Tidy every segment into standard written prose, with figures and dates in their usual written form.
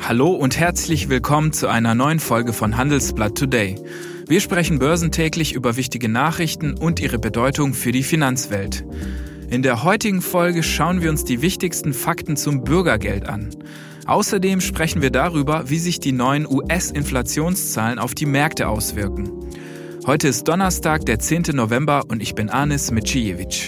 Hallo und herzlich willkommen zu einer neuen Folge von Handelsblatt Today. Wir sprechen börsentäglich über wichtige Nachrichten und ihre Bedeutung für die Finanzwelt. In der heutigen Folge schauen wir uns die wichtigsten Fakten zum Bürgergeld an. Außerdem sprechen wir darüber, wie sich die neuen US-Inflationszahlen auf die Märkte auswirken. Heute ist Donnerstag, der 10. November und ich bin Anis Mecijevic.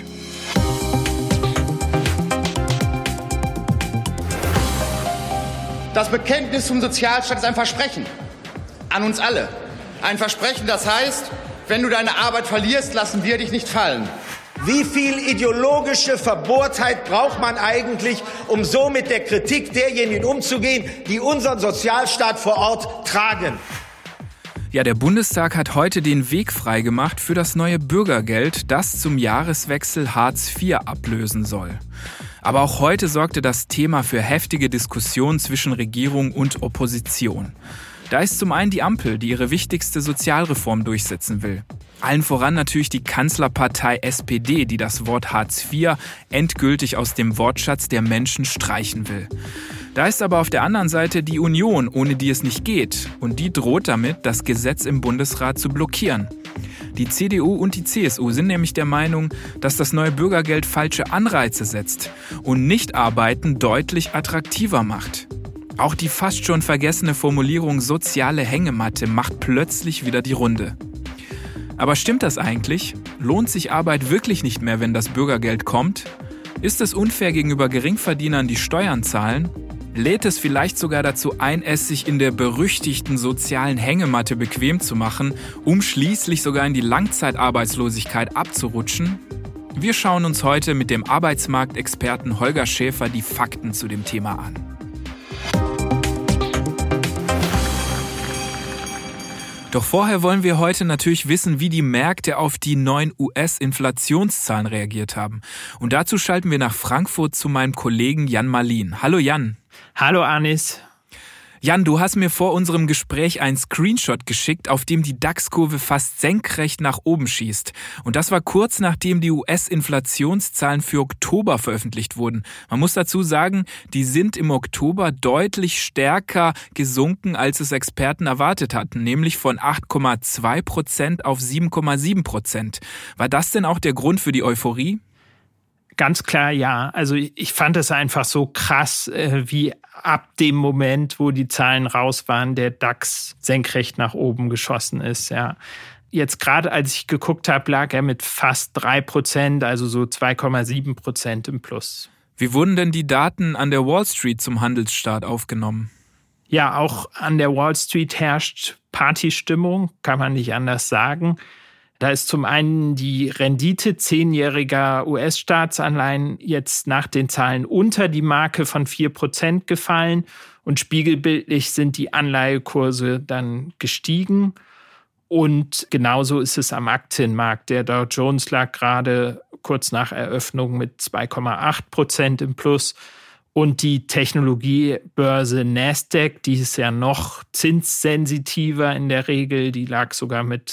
Das Bekenntnis zum Sozialstaat ist ein Versprechen an uns alle. Ein Versprechen, das heißt, wenn du deine Arbeit verlierst, lassen wir dich nicht fallen. Wie viel ideologische Verbohrtheit braucht man eigentlich, um so mit der Kritik derjenigen umzugehen, die unseren Sozialstaat vor Ort tragen? Ja, der Bundestag hat heute den Weg freigemacht für das neue Bürgergeld, das zum Jahreswechsel Hartz IV ablösen soll. Aber auch heute sorgte das Thema für heftige Diskussionen zwischen Regierung und Opposition. Da ist zum einen die Ampel, die ihre wichtigste Sozialreform durchsetzen will. Allen voran natürlich die Kanzlerpartei SPD, die das Wort Hartz IV endgültig aus dem Wortschatz der Menschen streichen will. Da ist aber auf der anderen Seite die Union, ohne die es nicht geht. Und die droht damit, das Gesetz im Bundesrat zu blockieren. Die CDU und die CSU sind nämlich der Meinung, dass das neue Bürgergeld falsche Anreize setzt und Nichtarbeiten deutlich attraktiver macht. Auch die fast schon vergessene Formulierung soziale Hängematte macht plötzlich wieder die Runde. Aber stimmt das eigentlich? Lohnt sich Arbeit wirklich nicht mehr, wenn das Bürgergeld kommt? Ist es unfair gegenüber Geringverdienern, die Steuern zahlen? Lädt es vielleicht sogar dazu ein, es sich in der berüchtigten sozialen Hängematte bequem zu machen, um schließlich sogar in die Langzeitarbeitslosigkeit abzurutschen? Wir schauen uns heute mit dem Arbeitsmarktexperten Holger Schäfer die Fakten zu dem Thema an. Doch vorher wollen wir heute natürlich wissen, wie die Märkte auf die neuen US-Inflationszahlen reagiert haben. Und dazu schalten wir nach Frankfurt zu meinem Kollegen Jan Marlin. Hallo Jan. Hallo Anis. Jan, du hast mir vor unserem Gespräch einen Screenshot geschickt, auf dem die DAX-Kurve fast senkrecht nach oben schießt. Und das war kurz nachdem die US-Inflationszahlen für Oktober veröffentlicht wurden. Man muss dazu sagen, die sind im Oktober deutlich stärker gesunken, als es Experten erwartet hatten, nämlich von 8,2% auf 7,7%. War das denn auch der Grund für die Euphorie? Ganz klar, ja. Also ich fand es einfach so krass, wie ab dem Moment, wo die Zahlen raus waren, der DAX senkrecht nach oben geschossen ist. Ja. Jetzt gerade, als ich geguckt habe, lag er mit fast 3%, also so 2,7% im Plus. Wie wurden denn die Daten an der Wall Street zum Handelsstart aufgenommen? Ja, auch an der Wall Street herrscht Partystimmung, kann man nicht anders sagen. Da ist zum einen die Rendite 10-jähriger US-Staatsanleihen jetzt nach den Zahlen unter die Marke von 4% gefallen und spiegelbildlich sind die Anleihekurse dann gestiegen. Und genauso ist es am Aktienmarkt. Der Dow Jones lag gerade kurz nach Eröffnung mit 2,8% im Plus. Und die Technologiebörse Nasdaq, die ist ja noch zinssensitiver in der Regel, die lag sogar mit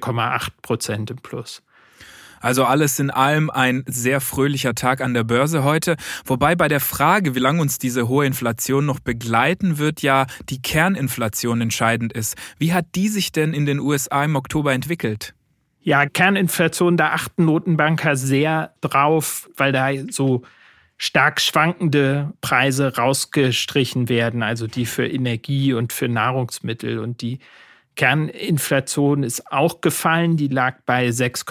4,8% im Plus. Also alles in allem ein sehr fröhlicher Tag an der Börse heute. Wobei bei der Frage, wie lange uns diese hohe Inflation noch begleiten wird, ja die Kerninflation entscheidend ist. Wie hat die sich denn in den USA im Oktober entwickelt? Ja, Kerninflation, da achten Notenbanker sehr drauf, weil da so stark schwankende Preise rausgestrichen werden, also die für Energie und für Nahrungsmittel. Und die Kerninflation ist auch gefallen, die lag bei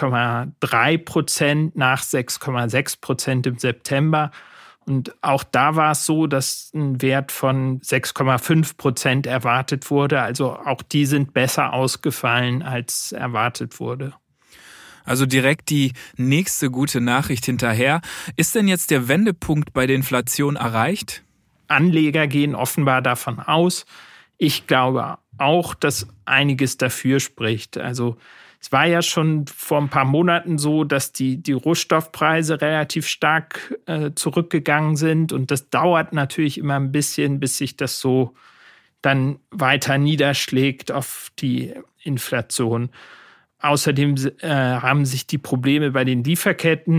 6,3% nach 6,6% im September. Und auch da war es so, dass ein Wert von 6,5% erwartet wurde. Also auch die sind besser ausgefallen, als erwartet wurde. Also direkt die nächste gute Nachricht hinterher. Ist denn jetzt der Wendepunkt bei der Inflation erreicht? Anleger gehen offenbar davon aus. Ich glaube auch, dass einiges dafür spricht. Also es war ja schon vor ein paar Monaten so, dass die Rohstoffpreise relativ stark zurückgegangen sind. Und das dauert natürlich immer ein bisschen, bis sich das so dann weiter niederschlägt auf die Inflation. Außerdem haben sich die Probleme bei den Lieferketten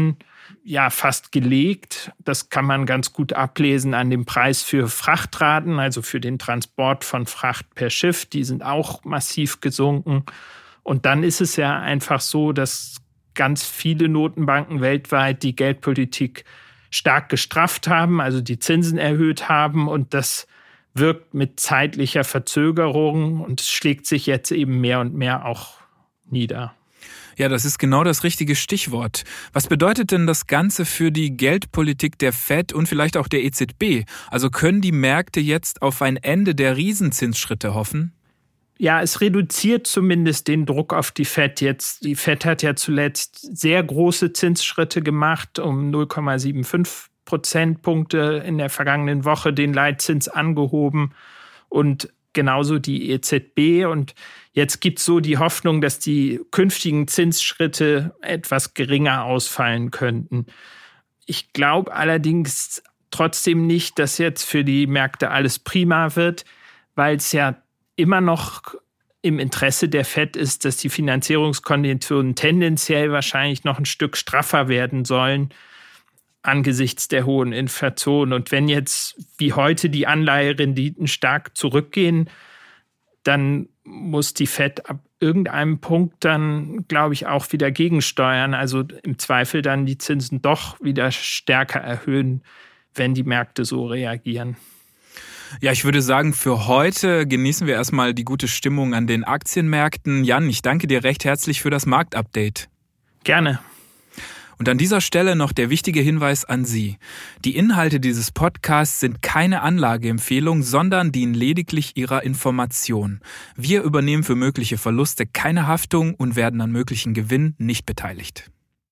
fast gelegt. Das kann man ganz gut ablesen an dem Preis für Frachtraten, also für den Transport von Fracht per Schiff. Die sind auch massiv gesunken. Und dann ist es ja einfach so, dass ganz viele Notenbanken weltweit die Geldpolitik stark gestrafft haben, also die Zinsen erhöht haben. Und das wirkt mit zeitlicher Verzögerung und es schlägt sich jetzt eben mehr und mehr auch nieder. Ja, das ist genau das richtige Stichwort. Was bedeutet denn das Ganze für die Geldpolitik der FED und vielleicht auch der EZB? Also können die Märkte jetzt auf ein Ende der Riesenzinsschritte hoffen? Ja, es reduziert zumindest den Druck auf die FED jetzt. Die FED hat ja zuletzt sehr große Zinsschritte gemacht, um 0,75 Prozentpunkte in der vergangenen Woche den Leitzins angehoben und genauso die EZB. Und jetzt gibt es so die Hoffnung, dass die künftigen Zinsschritte etwas geringer ausfallen könnten. Ich glaube allerdings trotzdem nicht, dass jetzt für die Märkte alles prima wird, weil es ja immer noch im Interesse der FED ist, dass die Finanzierungskonditionen tendenziell wahrscheinlich noch ein Stück straffer werden sollen angesichts der hohen Inflation. Und wenn jetzt wie heute die Anleiherenditen stark zurückgehen, dann muss die FED ab irgendeinem Punkt dann, glaube ich, auch wieder gegensteuern. Also im Zweifel dann die Zinsen doch wieder stärker erhöhen, wenn die Märkte so reagieren. Ja, ich würde sagen, für heute genießen wir erstmal die gute Stimmung an den Aktienmärkten. Jan, ich danke dir recht herzlich für das Marktupdate. Gerne. Und an dieser Stelle noch der wichtige Hinweis an Sie. Die Inhalte dieses Podcasts sind keine Anlageempfehlung, sondern dienen lediglich Ihrer Information. Wir übernehmen für mögliche Verluste keine Haftung und werden an möglichen Gewinn nicht beteiligt.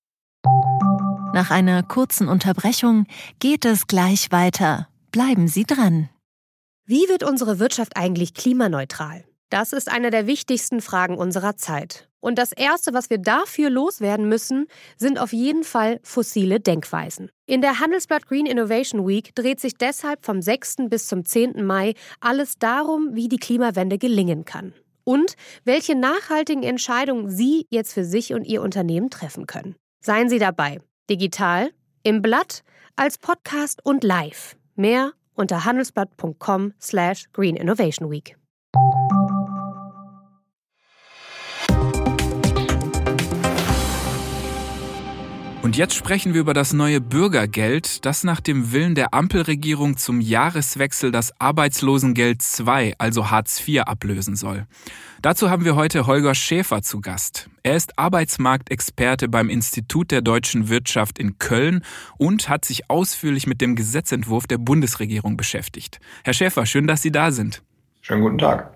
Nach einer kurzen Unterbrechung geht es gleich weiter. Bleiben Sie dran. Wie wird unsere Wirtschaft eigentlich klimaneutral? Das ist eine der wichtigsten Fragen unserer Zeit. Und das Erste, was wir dafür loswerden müssen, sind auf jeden Fall fossile Denkweisen. In der Handelsblatt Green Innovation Week dreht sich deshalb vom 6. bis zum 10. Mai alles darum, wie die Klimawende gelingen kann. Und welche nachhaltigen Entscheidungen Sie jetzt für sich und Ihr Unternehmen treffen können. Seien Sie dabei. Digital, im Blatt, als Podcast und live. Mehr unter handelsblatt.com/Green Innovation Week. Und jetzt sprechen wir über das neue Bürgergeld, das nach dem Willen der Ampelregierung zum Jahreswechsel das Arbeitslosengeld II, also Hartz IV, ablösen soll. Dazu haben wir heute Holger Schäfer zu Gast. Er ist Arbeitsmarktexperte beim Institut der deutschen Wirtschaft in Köln und hat sich ausführlich mit dem Gesetzentwurf der Bundesregierung beschäftigt. Herr Schäfer, schön, dass Sie da sind. Schönen guten Tag.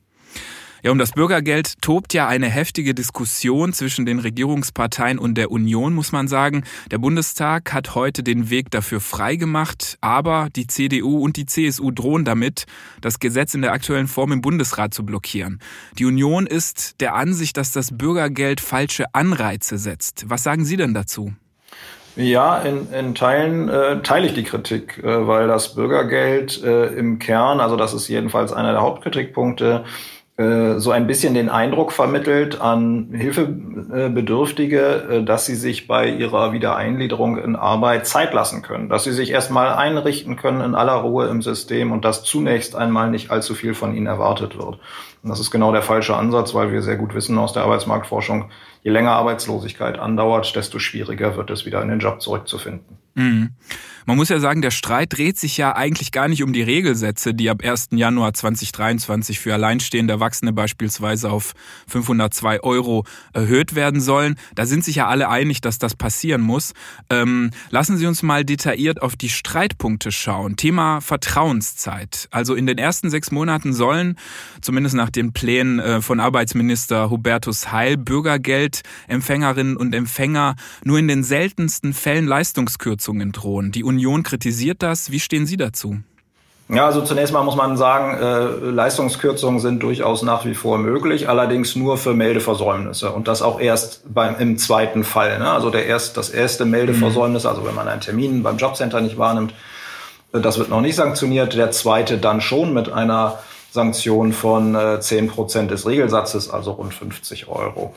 Ja, um das Bürgergeld tobt ja eine heftige Diskussion zwischen den Regierungsparteien und der Union, muss man sagen. Der Bundestag hat heute den Weg dafür freigemacht, aber die CDU und die CSU drohen damit, das Gesetz in der aktuellen Form im Bundesrat zu blockieren. Die Union ist der Ansicht, dass das Bürgergeld falsche Anreize setzt. Was sagen Sie denn dazu? Ja, in Teilen teile ich die Kritik, weil das Bürgergeld im Kern, also das ist jedenfalls einer der Hauptkritikpunkte, so ein bisschen den Eindruck vermittelt an Hilfebedürftige, dass sie sich bei ihrer Wiedereingliederung in Arbeit Zeit lassen können, dass sie sich erstmal einrichten können in aller Ruhe im System und dass zunächst einmal nicht allzu viel von ihnen erwartet wird. Und das ist genau der falsche Ansatz, weil wir sehr gut wissen aus der Arbeitsmarktforschung, je länger Arbeitslosigkeit andauert, desto schwieriger wird es, wieder in den Job zurückzufinden. Mhm. Man muss ja sagen, der Streit dreht sich ja eigentlich gar nicht um die Regelsätze, die ab 1. Januar 2023 für alleinstehende Erwachsene beispielsweise auf 502 € erhöht werden sollen. Da sind sich ja alle einig, dass das passieren muss. Lassen Sie uns mal detailliert auf die Streitpunkte schauen. Thema Vertrauenszeit. Also in den ersten 6 Monaten sollen, zumindest nach den Plänen von Arbeitsminister Hubertus Heil, Bürgergeldempfängerinnen und Empfänger nur in den seltensten Fällen Leistungskürzungen drohen. Die Union kritisiert das. Wie stehen Sie dazu? Ja, also zunächst mal muss man sagen, Leistungskürzungen sind durchaus nach wie vor möglich, allerdings nur für Meldeversäumnisse und das auch erst im zweiten Fall. Ne? Also das erste Meldeversäumnis, also wenn man einen Termin beim Jobcenter nicht wahrnimmt, das wird noch nicht sanktioniert. Der zweite dann schon mit einer Sanktion von 10% des Regelsatzes, also rund 50 €.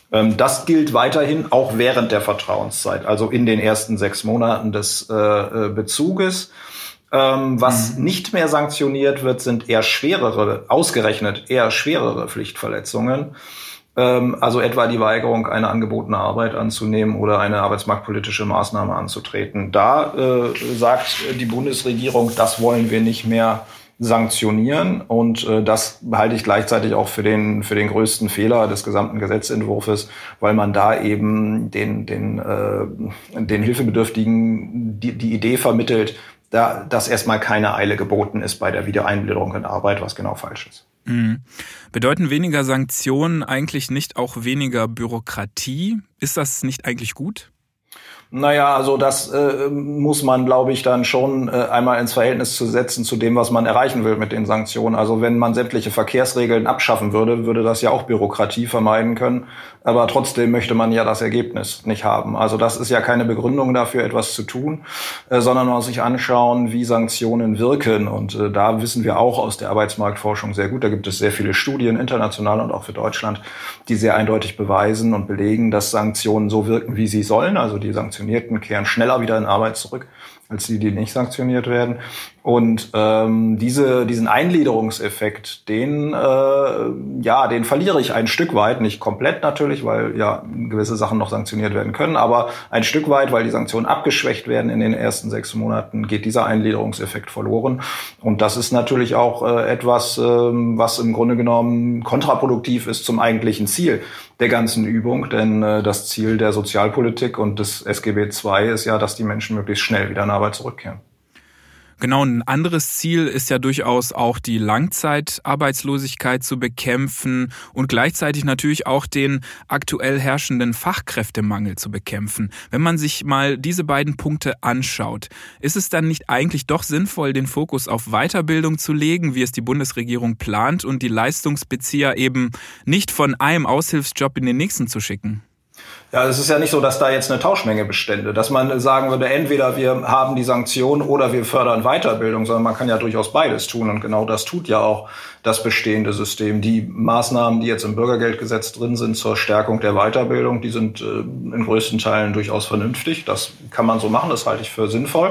Das gilt weiterhin auch während der Vertrauenszeit, also in den ersten 6 Monaten des Bezuges. Was nicht mehr sanktioniert wird, sind ausgerechnet eher schwerere Pflichtverletzungen. Also etwa die Weigerung, eine angebotene Arbeit anzunehmen oder eine arbeitsmarktpolitische Maßnahme anzutreten. Da sagt die Bundesregierung, das wollen wir nicht mehr sanktionieren. Und das halte ich gleichzeitig auch für den größten Fehler des gesamten Gesetzentwurfs, weil man da eben den Hilfebedürftigen die Idee vermittelt, dass erstmal keine Eile geboten ist bei der Wiedereingliederung in Arbeit, was genau falsch ist. Bedeuten weniger Sanktionen eigentlich nicht auch weniger Bürokratie? Ist das nicht eigentlich gut? Naja, also das muss man, glaube ich, dann schon einmal ins Verhältnis zu setzen zu dem, was man erreichen will mit den Sanktionen. Also wenn man sämtliche Verkehrsregeln abschaffen würde das ja auch Bürokratie vermeiden können. Aber trotzdem möchte man ja das Ergebnis nicht haben. Also das ist ja keine Begründung dafür, etwas zu tun, sondern man muss sich anschauen, wie Sanktionen wirken. Und da wissen wir auch aus der Arbeitsmarktforschung sehr gut. Da gibt es sehr viele Studien, international und auch für Deutschland, die sehr eindeutig beweisen und belegen, dass Sanktionen so wirken, wie sie sollen. Also die Sanktionierten kehren schneller wieder in Arbeit zurück, als die nicht sanktioniert werden. Und diesen Eingliederungseffekt, den verliere ich ein Stück weit, nicht komplett natürlich, weil ja gewisse Sachen noch sanktioniert werden können, aber ein Stück weit, weil die Sanktionen abgeschwächt werden in den ersten 6 Monaten, geht dieser Eingliederungseffekt verloren. Und das ist natürlich auch etwas, was im Grunde genommen kontraproduktiv ist zum eigentlichen Ziel der ganzen Übung, denn das Ziel der Sozialpolitik und des SGB II ist ja, dass die Menschen möglichst schnell wieder in Arbeit zurückkehren. Genau, ein anderes Ziel ist ja durchaus auch die Langzeitarbeitslosigkeit zu bekämpfen und gleichzeitig natürlich auch den aktuell herrschenden Fachkräftemangel zu bekämpfen. Wenn man sich mal diese beiden Punkte anschaut, ist es dann nicht eigentlich doch sinnvoll, den Fokus auf Weiterbildung zu legen, wie es die Bundesregierung plant, und die Leistungsbezieher eben nicht von einem Aushilfsjob in den nächsten zu schicken? Ja, es ist ja nicht so, dass da jetzt eine Tauschmenge bestände, dass man sagen würde, entweder wir haben die Sanktion oder wir fördern Weiterbildung, sondern man kann ja durchaus beides tun. Und genau das tut ja auch das bestehende System. Die Maßnahmen, die jetzt im Bürgergeldgesetz drin sind zur Stärkung der Weiterbildung, die sind in größten Teilen durchaus vernünftig. Das kann man so machen, das halte ich für sinnvoll.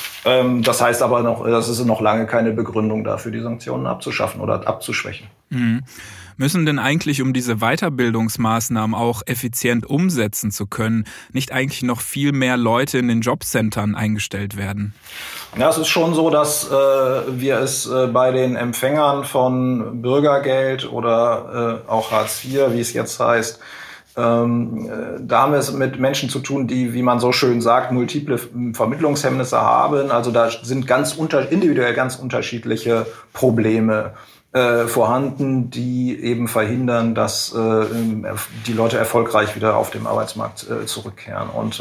Das heißt aber noch, das ist noch lange keine Begründung dafür, die Sanktionen abzuschaffen oder abzuschwächen. Mhm. Müssen denn eigentlich, um diese Weiterbildungsmaßnahmen auch effizient umsetzen zu können, nicht eigentlich noch viel mehr Leute in den Jobcentern eingestellt werden? Ja, es ist schon so, dass wir es bei den Empfängern von Bürgergeld oder auch Hartz IV, wie es jetzt heißt, da haben wir es mit Menschen zu tun, die, wie man so schön sagt, multiple Vermittlungshemmnisse haben. Also da sind individuell ganz unterschiedliche Probleme vorhanden, die eben verhindern, dass die Leute erfolgreich wieder auf dem Arbeitsmarkt zurückkehren. Und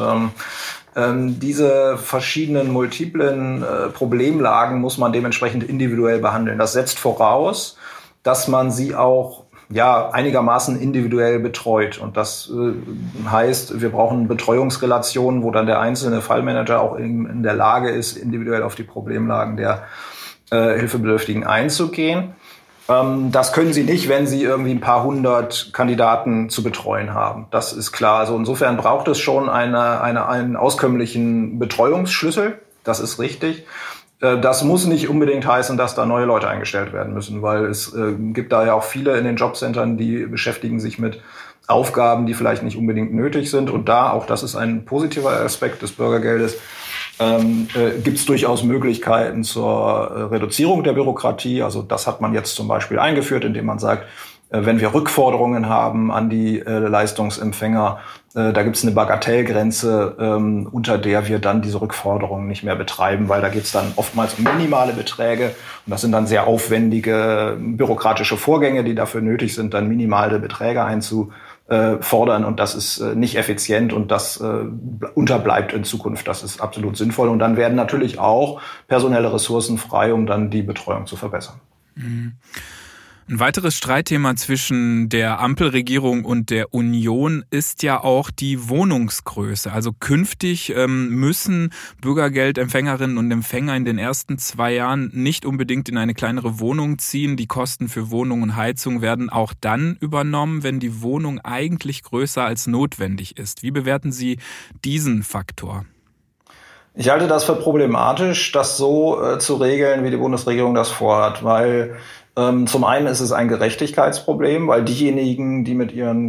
diese verschiedenen multiplen Problemlagen muss man dementsprechend individuell behandeln. Das setzt voraus, dass man sie auch einigermaßen individuell betreut. Und das heißt, wir brauchen Betreuungsrelationen, wo dann der einzelne Fallmanager auch in der Lage ist, individuell auf die Problemlagen der Hilfebedürftigen einzugehen. Das können sie nicht, wenn sie irgendwie ein paar hundert Kandidaten zu betreuen haben. Das ist klar. Also insofern braucht es schon einen auskömmlichen Betreuungsschlüssel. Das ist richtig. Das muss nicht unbedingt heißen, dass da neue Leute eingestellt werden müssen, weil es gibt da ja auch viele in den Jobcentern, die beschäftigen sich mit Aufgaben, die vielleicht nicht unbedingt nötig sind. Und da, auch das ist ein positiver Aspekt des Bürgergeldes, gibt es durchaus Möglichkeiten zur Reduzierung der Bürokratie. Also das hat man jetzt zum Beispiel eingeführt, indem man sagt, wenn wir Rückforderungen haben an die Leistungsempfänger, da gibt es eine Bagatellgrenze, unter der wir dann diese Rückforderungen nicht mehr betreiben, weil da geht es dann oftmals um minimale Beträge. Und das sind dann sehr aufwendige bürokratische Vorgänge, die dafür nötig sind, dann minimale Beträge einzufordern. Und das ist nicht effizient und das unterbleibt in Zukunft. Das ist absolut sinnvoll. Und dann werden natürlich auch personelle Ressourcen frei, um dann die Betreuung zu verbessern. Mhm. Ein weiteres Streitthema zwischen der Ampelregierung und der Union ist ja auch die Wohnungsgröße. Also künftig müssen Bürgergeldempfängerinnen und Empfänger in den ersten 2 Jahren nicht unbedingt in eine kleinere Wohnung ziehen. Die Kosten für Wohnung und Heizung werden auch dann übernommen, wenn die Wohnung eigentlich größer als notwendig ist. Wie bewerten Sie diesen Faktor? Ich halte das für problematisch, das so zu regeln, wie die Bundesregierung das vorhat, weil zum einen ist es ein Gerechtigkeitsproblem, weil diejenigen, die mit ihren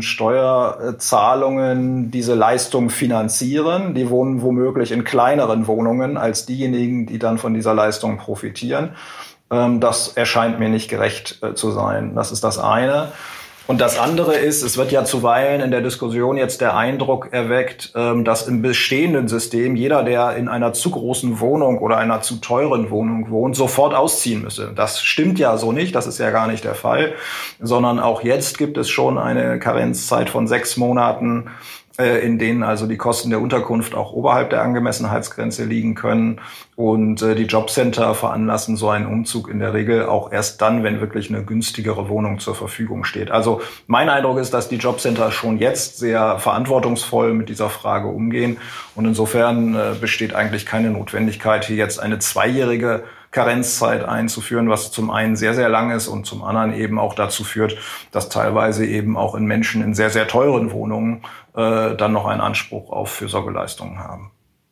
Steuerzahlungen diese Leistung finanzieren, die wohnen womöglich in kleineren Wohnungen als diejenigen, die dann von dieser Leistung profitieren. Das erscheint mir nicht gerecht zu sein. Das ist das eine. Und das andere ist, es wird ja zuweilen in der Diskussion jetzt der Eindruck erweckt, dass im bestehenden System jeder, der in einer zu großen Wohnung oder einer zu teuren Wohnung wohnt, sofort ausziehen müsse. Das stimmt ja so nicht, das ist ja gar nicht der Fall, sondern auch jetzt gibt es schon eine Karenzzeit von 6 Monaten, in denen also die Kosten der Unterkunft auch oberhalb der Angemessenheitsgrenze liegen können. Und die Jobcenter veranlassen so einen Umzug in der Regel auch erst dann, wenn wirklich eine günstigere Wohnung zur Verfügung steht. Also mein Eindruck ist, dass die Jobcenter schon jetzt sehr verantwortungsvoll mit dieser Frage umgehen. Und insofern besteht eigentlich keine Notwendigkeit, hier jetzt eine 2-jährige Karenzzeit einzuführen, was zum einen sehr, sehr lang ist und zum anderen eben auch dazu führt, dass teilweise eben auch in Menschen in sehr, sehr teuren Wohnungen dann noch einen Anspruch auf Fürsorgeleistungen haben.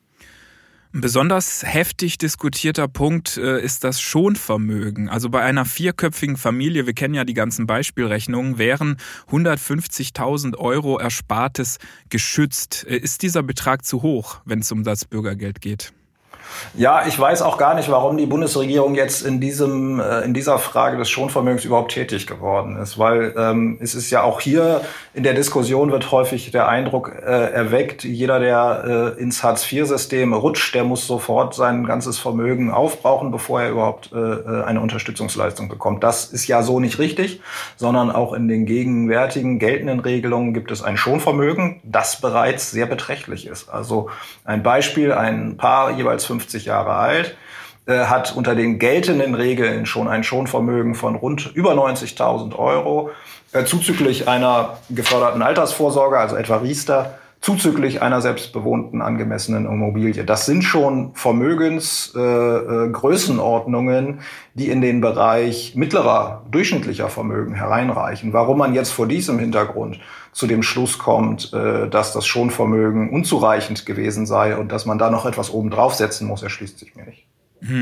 Ein besonders heftig diskutierter Punkt ist das Schonvermögen. Also bei einer 4-köpfigen Familie, wir kennen ja die ganzen Beispielrechnungen, wären 150.000 € Erspartes geschützt. Ist dieser Betrag zu hoch, wenn es um das Bürgergeld geht? Ja, ich weiß auch gar nicht, warum die Bundesregierung jetzt in dieser Frage des Schonvermögens überhaupt tätig geworden ist, weil es ist ja auch hier in der Diskussion wird häufig der Eindruck erweckt, jeder, der ins Hartz-IV-System rutscht, der muss sofort sein ganzes Vermögen aufbrauchen, bevor er überhaupt eine Unterstützungsleistung bekommt. Das ist ja so nicht richtig, sondern auch in den gegenwärtigen geltenden Regelungen gibt es ein Schonvermögen, das bereits sehr beträchtlich ist. Also ein Beispiel, ein Paar, jeweils 50 Jahre alt, hat unter den geltenden Regeln schon ein Schonvermögen von rund über 90.000 €, zuzüglich einer geförderten Altersvorsorge, also etwa Riester, zuzüglich einer selbstbewohnten angemessenen Immobilie. Das sind schon Vermögensgrößenordnungen, die in den Bereich mittlerer, durchschnittlicher Vermögen hereinreichen. Warum man jetzt vor diesem Hintergrund zu dem Schluss kommt, dass das Schonvermögen unzureichend gewesen sei und dass man da noch etwas oben draufsetzen muss, erschließt sich mir nicht.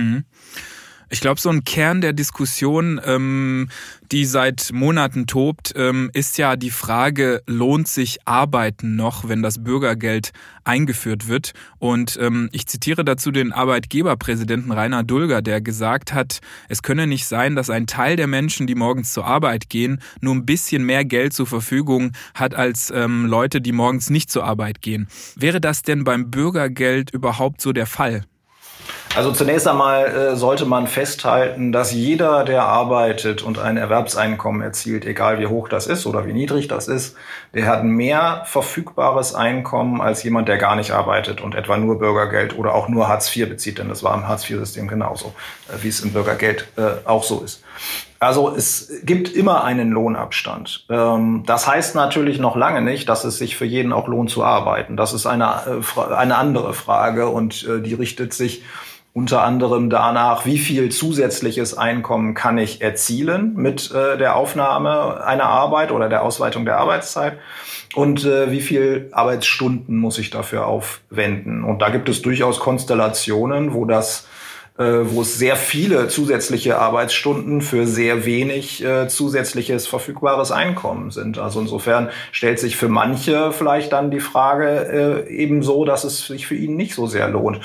Ich glaube, so ein Kern der Diskussion, die seit Monaten tobt, ist ja die Frage, lohnt sich Arbeiten noch, wenn das Bürgergeld eingeführt wird? Und ich zitiere dazu den Arbeitgeberpräsidenten Rainer Dulger, der gesagt hat, es könne nicht sein, dass ein Teil der Menschen, die morgens zur Arbeit gehen, nur ein bisschen mehr Geld zur Verfügung hat als Leute, die morgens nicht zur Arbeit gehen. Wäre das denn beim Bürgergeld überhaupt so der Fall? Also zunächst einmal sollte man festhalten, dass jeder, der arbeitet und ein Erwerbseinkommen erzielt, egal wie hoch das ist oder wie niedrig das ist, der hat mehr verfügbares Einkommen als jemand, der gar nicht arbeitet und etwa nur Bürgergeld oder auch nur Hartz IV bezieht, denn das war im Hartz-IV-System genauso, wie es im Bürgergeld auch so ist. Also es gibt immer einen Lohnabstand. Das heißt natürlich noch lange nicht, dass es sich für jeden auch lohnt zu arbeiten. Das ist eine andere Frage und die richtet sich unter anderem danach, wie viel zusätzliches Einkommen kann ich erzielen mit der Aufnahme einer Arbeit oder der Ausweitung der Arbeitszeit und wie viel Arbeitsstunden muss ich dafür aufwenden. Und da gibt es durchaus Konstellationen, wo es sehr viele zusätzliche Arbeitsstunden für sehr wenig zusätzliches verfügbares Einkommen sind. Also insofern stellt sich für manche vielleicht dann die Frage ebenso, dass es sich für ihn nicht so sehr lohnt,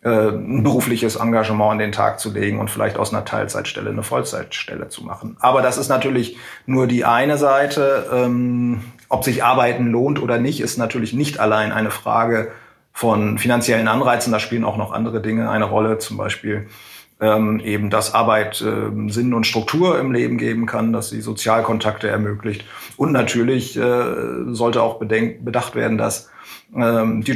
ein berufliches Engagement an den Tag zu legen und vielleicht aus einer Teilzeitstelle eine Vollzeitstelle zu machen. Aber das ist natürlich nur die eine Seite. Ob sich Arbeiten lohnt oder nicht, ist natürlich nicht allein eine Frage von finanziellen Anreizen. Da spielen auch noch andere Dinge eine Rolle, zum Beispiel eben, dass Arbeit Sinn und Struktur im Leben geben kann, dass sie Sozialkontakte ermöglicht. Und natürlich sollte auch bedacht werden, dass die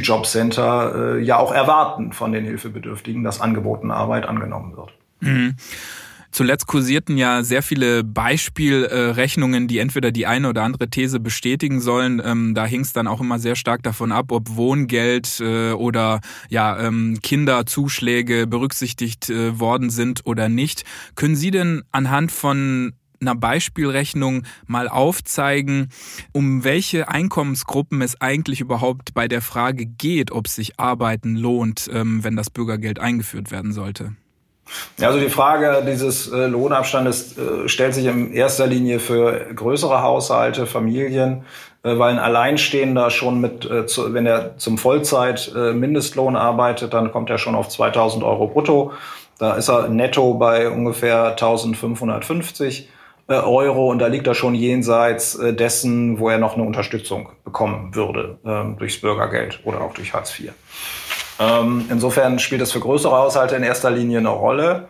Jobcenter ja auch erwarten von den Hilfebedürftigen, dass angebotene Arbeit angenommen wird. Zuletzt kursierten ja sehr viele Beispielrechnungen, die entweder die eine oder andere These bestätigen sollen. Da hing es dann auch immer sehr stark davon ab, ob Wohngeld oder Kinderzuschläge berücksichtigt worden sind oder nicht. Können Sie denn anhand von einer Beispielrechnung mal aufzeigen, um welche Einkommensgruppen es eigentlich überhaupt bei der Frage geht, ob sich Arbeiten lohnt, wenn das Bürgergeld eingeführt werden sollte? Ja, also die Frage dieses Lohnabstandes stellt sich in erster Linie für größere Haushalte, Familien, weil ein Alleinstehender schon wenn er zum Vollzeit-Mindestlohn arbeitet, dann kommt er schon auf 2.000 Euro brutto. Da ist er netto bei ungefähr 1.550 Euro und da liegt er schon jenseits dessen, wo er noch eine Unterstützung bekommen würde durchs Bürgergeld oder auch durch Hartz IV. Insofern spielt das für größere Haushalte in erster Linie eine Rolle.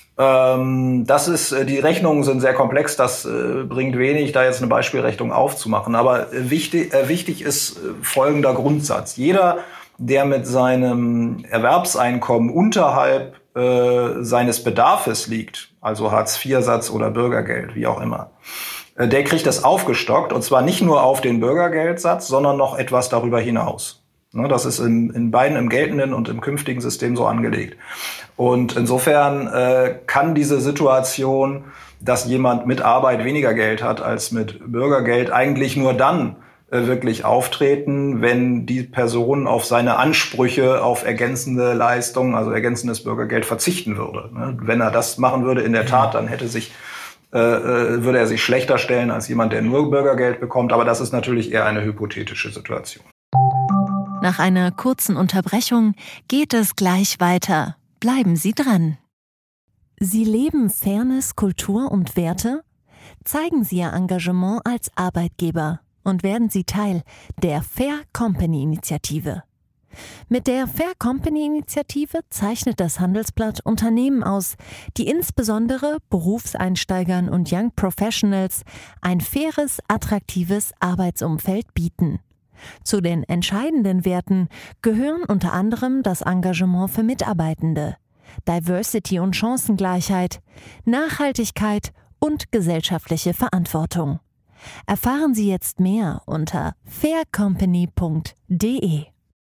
Die Rechnungen sind sehr komplex, das bringt wenig, da jetzt eine Beispielrechnung aufzumachen. Aber wichtig ist folgender Grundsatz. Jeder, der mit seinem Erwerbseinkommen unterhalb seines Bedarfes liegt, also Hartz-IV-Satz oder Bürgergeld, wie auch immer, der kriegt das aufgestockt und zwar nicht nur auf den Bürgergeldsatz, sondern noch etwas darüber hinaus. Das ist in beiden, im geltenden und im künftigen System so angelegt. Und insofern kann diese Situation, dass jemand mit Arbeit weniger Geld hat als mit Bürgergeld, eigentlich nur dann wirklich auftreten, wenn die Person auf seine Ansprüche auf ergänzende Leistungen, also ergänzendes Bürgergeld, verzichten würde. Wenn er das machen würde, in der Tat, dann würde er sich schlechter stellen als jemand, der nur Bürgergeld bekommt. Aber das ist natürlich eher eine hypothetische Situation. Nach einer kurzen Unterbrechung geht es gleich weiter. Bleiben Sie dran. Sie leben Fairness, Kultur und Werte? Zeigen Sie Ihr Engagement als Arbeitgeber und werden Sie Teil der Fair Company Initiative. Mit der Fair Company Initiative zeichnet das Handelsblatt Unternehmen aus, die insbesondere Berufseinsteigern und Young Professionals ein faires, attraktives Arbeitsumfeld bieten. Zu den entscheidenden Werten gehören unter anderem das Engagement für Mitarbeitende, Diversity und Chancengleichheit, Nachhaltigkeit und gesellschaftliche Verantwortung. Erfahren Sie jetzt mehr unter faircompany.de.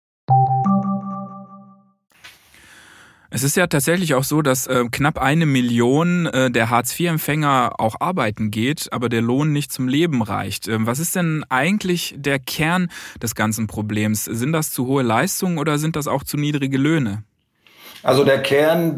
Es ist ja tatsächlich auch so, dass knapp 1 Million der Hartz-IV-Empfänger auch arbeiten geht, aber der Lohn nicht zum Leben reicht. Was ist denn eigentlich der Kern des ganzen Problems? Sind das zu hohe Leistungen oder sind das auch zu niedrige Löhne? Also der Kern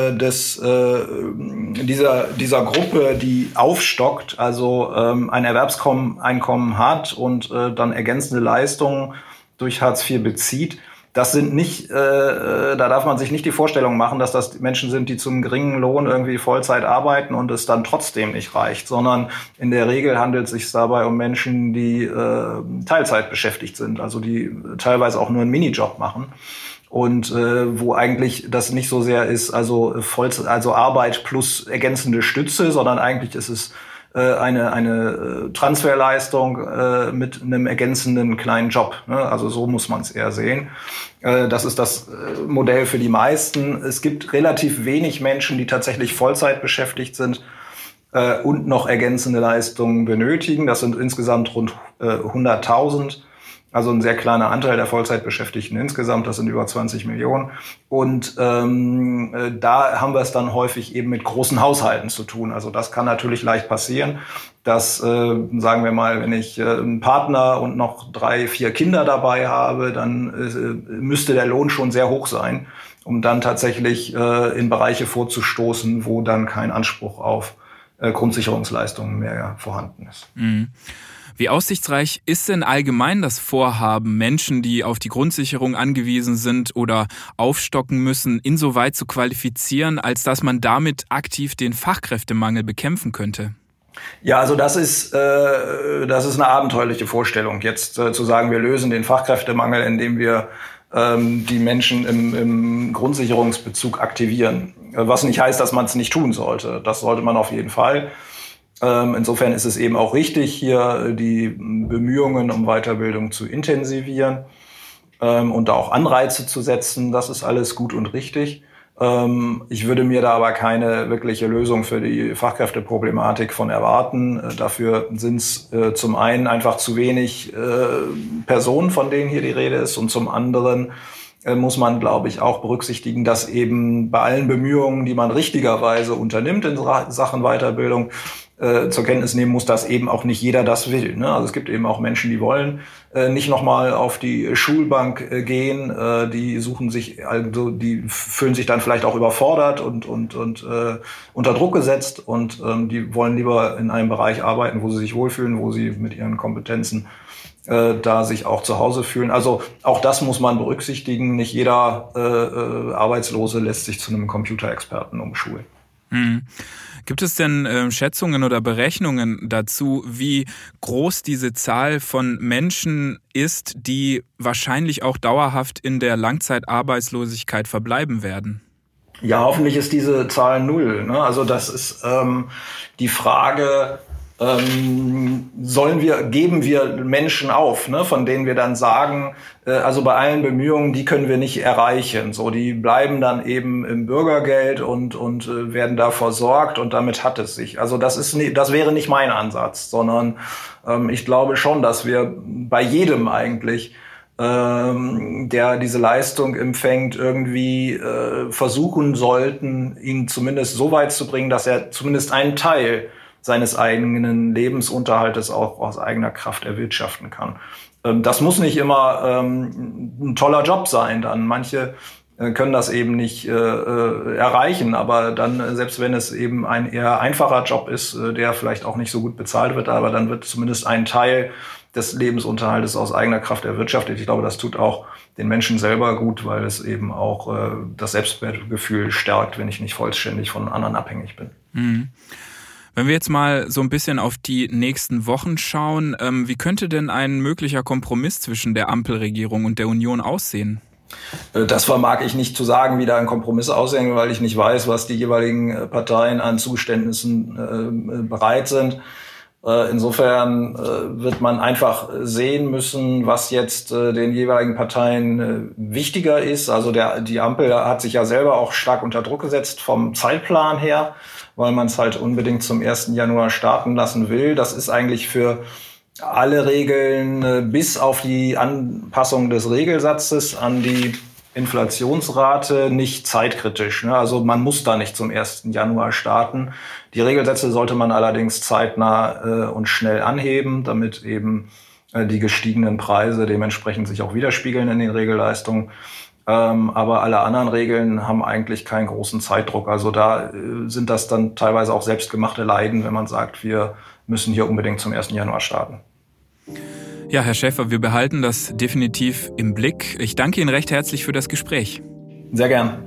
dieser Gruppe, die aufstockt, also ein Erwerbseinkommen hat und dann ergänzende Leistungen durch Hartz IV bezieht, das sind nicht, da darf man sich nicht die Vorstellung machen, dass das Menschen sind, die zum geringen Lohn irgendwie Vollzeit arbeiten und es dann trotzdem nicht reicht, sondern in der Regel handelt es sich dabei um Menschen, die Teilzeit beschäftigt sind, also die teilweise auch nur einen Minijob machen. Und wo eigentlich das nicht so sehr ist, also Arbeit plus ergänzende Stütze, sondern eigentlich ist es eine Transferleistung mit einem ergänzenden kleinen Job. Ne? Also so muss man es eher sehen. Das ist das Modell für die meisten. Es gibt relativ wenig Menschen, die tatsächlich Vollzeit beschäftigt sind und noch ergänzende Leistungen benötigen. Das sind insgesamt rund 100.000. Also ein sehr kleiner Anteil der Vollzeitbeschäftigten insgesamt, das sind über 20 Millionen. Und da haben wir es dann häufig eben mit großen Haushalten zu tun. Also das kann natürlich leicht passieren, dass, sagen wir mal, wenn ich einen Partner und noch 3, 4 Kinder dabei habe, dann müsste der Lohn schon sehr hoch sein, um dann tatsächlich in Bereiche vorzustoßen, wo dann kein Anspruch auf Grundsicherungsleistungen mehr vorhanden ist. Mhm. Wie aussichtsreich ist denn allgemein das Vorhaben, Menschen, die auf die Grundsicherung angewiesen sind oder aufstocken müssen, insoweit zu qualifizieren, als dass man damit aktiv den Fachkräftemangel bekämpfen könnte? Ja, also das ist eine abenteuerliche Vorstellung, jetzt zu sagen, wir lösen den Fachkräftemangel, indem wir die Menschen im Grundsicherungsbezug aktivieren. Was nicht heißt, dass man es nicht tun sollte. Das sollte man auf jeden Fall. Insofern ist es eben auch richtig, hier die Bemühungen um Weiterbildung zu intensivieren und da auch Anreize zu setzen. Das ist alles gut und richtig. Ich würde mir da aber keine wirkliche Lösung für die Fachkräfteproblematik von erwarten. Dafür sind es zum einen einfach zu wenig Personen, von denen hier die Rede ist, und zum anderen muss man, glaube ich, auch berücksichtigen, dass eben bei allen Bemühungen, die man richtigerweise unternimmt in Sachen Weiterbildung, zur Kenntnis nehmen muss, dass eben auch nicht jeder das will. Ne? Also es gibt eben auch Menschen, die wollen nicht nochmal auf die Schulbank gehen, die suchen sich, also die fühlen sich dann vielleicht auch überfordert und unter Druck gesetzt und die wollen lieber in einem Bereich arbeiten, wo sie sich wohlfühlen, wo sie mit ihren Kompetenzen da sich auch zu Hause fühlen. Also auch das muss man berücksichtigen. Nicht jeder Arbeitslose lässt sich zu einem Computerexperten umschulen. Mhm. Gibt es denn Schätzungen oder Berechnungen dazu, wie groß diese Zahl von Menschen ist, die wahrscheinlich auch dauerhaft in der Langzeitarbeitslosigkeit verbleiben werden? Ja, hoffentlich ist diese Zahl 0. Ne? Also das ist die Frage, geben wir Menschen auf, ne, von denen wir dann sagen, also bei allen Bemühungen, die können wir nicht erreichen. So, die bleiben dann eben im Bürgergeld und werden da versorgt und damit hat es sich. Also das wäre nicht mein Ansatz, sondern ich glaube schon, dass wir bei jedem eigentlich, der diese Leistung empfängt, irgendwie versuchen sollten, ihn zumindest so weit zu bringen, dass er zumindest einen Teil seines eigenen Lebensunterhaltes auch aus eigener Kraft erwirtschaften kann. Das muss nicht immer ein toller Job sein. Dann manche können das eben nicht erreichen, aber dann, selbst wenn es eben ein eher einfacher Job ist, der vielleicht auch nicht so gut bezahlt wird, aber dann wird zumindest ein Teil des Lebensunterhaltes aus eigener Kraft erwirtschaftet. Ich glaube, das tut auch den Menschen selber gut, weil es eben auch das Selbstwertgefühl stärkt, wenn ich nicht vollständig von anderen abhängig bin. Mhm. Wenn wir jetzt mal so ein bisschen auf die nächsten Wochen schauen, wie könnte denn ein möglicher Kompromiss zwischen der Ampelregierung und der Union aussehen? Das vermag ich nicht zu sagen, wie da ein Kompromiss aussehen, weil ich nicht weiß, was die jeweiligen Parteien an Zugeständnissen bereit sind. Insofern wird man einfach sehen müssen, was jetzt den jeweiligen Parteien wichtiger ist. Also die Ampel hat sich ja selber auch stark unter Druck gesetzt vom Zeitplan her, weil man es halt unbedingt zum 1. Januar starten lassen will. Das ist eigentlich für alle Regeln bis auf die Anpassung des Regelsatzes an die Inflationsrate nicht zeitkritisch. Ne? Also man muss da nicht zum 1. Januar starten. Die Regelsätze sollte man allerdings zeitnah und schnell anheben, damit eben die gestiegenen Preise dementsprechend sich auch widerspiegeln in den Regelleistungen. Aber alle anderen Regeln haben eigentlich keinen großen Zeitdruck. Also da sind das dann teilweise auch selbstgemachte Leiden, wenn man sagt, wir müssen hier unbedingt zum 1. Januar starten. Ja, Herr Schäfer, wir behalten das definitiv im Blick. Ich danke Ihnen recht herzlich für das Gespräch. Sehr gern.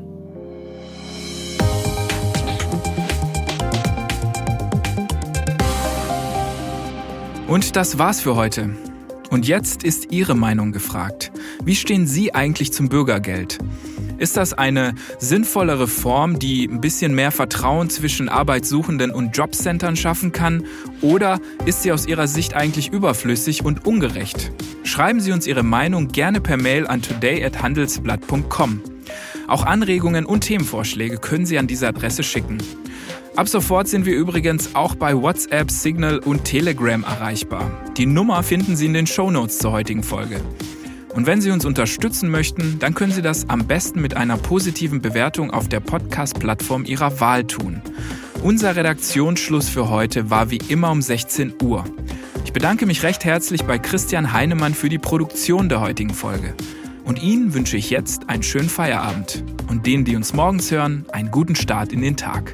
Und das war's für heute. Und jetzt ist Ihre Meinung gefragt. Wie stehen Sie eigentlich zum Bürgergeld? Ist das eine sinnvolle Reform, die ein bisschen mehr Vertrauen zwischen Arbeitssuchenden und Jobcentern schaffen kann? Oder ist sie aus Ihrer Sicht eigentlich überflüssig und ungerecht? Schreiben Sie uns Ihre Meinung gerne per Mail an today@handelsblatt.com. Auch Anregungen und Themenvorschläge können Sie an diese Adresse schicken. Ab sofort sind wir übrigens auch bei WhatsApp, Signal und Telegram erreichbar. Die Nummer finden Sie in den Shownotes zur heutigen Folge. Und wenn Sie uns unterstützen möchten, dann können Sie das am besten mit einer positiven Bewertung auf der Podcast-Plattform Ihrer Wahl tun. Unser Redaktionsschluss für heute war wie immer um 16 Uhr. Ich bedanke mich recht herzlich bei Christian Heinemann für die Produktion der heutigen Folge. Und Ihnen wünsche ich jetzt einen schönen Feierabend. Und denen, die uns morgens hören, einen guten Start in den Tag.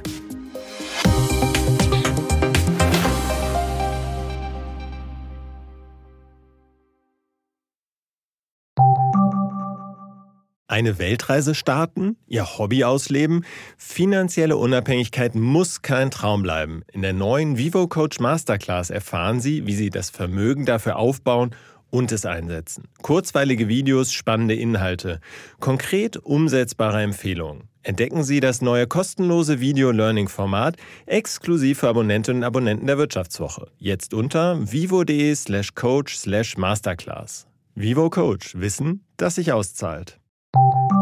Eine Weltreise starten? Ihr Hobby ausleben? Finanzielle Unabhängigkeit muss kein Traum bleiben. In der neuen Vivo Coach Masterclass erfahren Sie, wie Sie das Vermögen dafür aufbauen und es einsetzen. Kurzweilige Videos, spannende Inhalte, konkret umsetzbare Empfehlungen. Entdecken Sie das neue kostenlose Video-Learning-Format exklusiv für Abonnentinnen und Abonnenten der Wirtschaftswoche. Jetzt unter vivo.de/coach/masterclass. Vivo Coach. Wissen, das sich auszahlt.